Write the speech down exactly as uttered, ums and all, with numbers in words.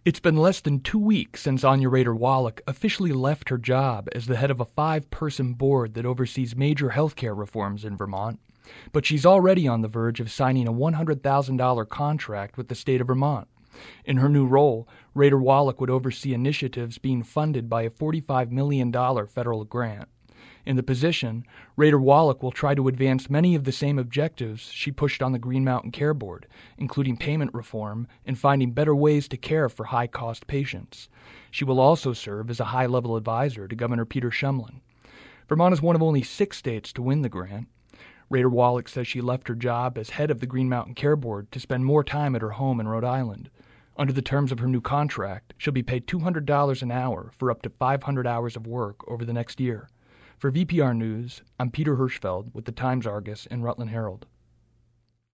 It's been less than two weeks since Anya Rader-Wallach officially left her job as the head of a five-person board that oversees major healthcare reforms in Vermont, but she's already on the verge of signing a one hundred thousand dollars contract with the state of Vermont. In her new role, Rader-Wallach would oversee initiatives being funded by a forty-five million dollars federal grant. In the position, Rader-Wallach will try to advance many of the same objectives she pushed on the Green Mountain Care Board, including payment reform and finding better ways to care for high-cost patients. She will also serve as a high-level advisor to Governor Peter Shumlin. Vermont is one of only six states to win the grant. Rader-Wallach says she left her job as head of the Green Mountain Care Board to spend more time at her home in Rhode Island. Under the terms of her new contract, she'll be paid two hundred dollars an hour for up to five hundred hours of work over the next year. For V P R News, I'm Peter Hirschfeld with the Times-Argus and Rutland Herald.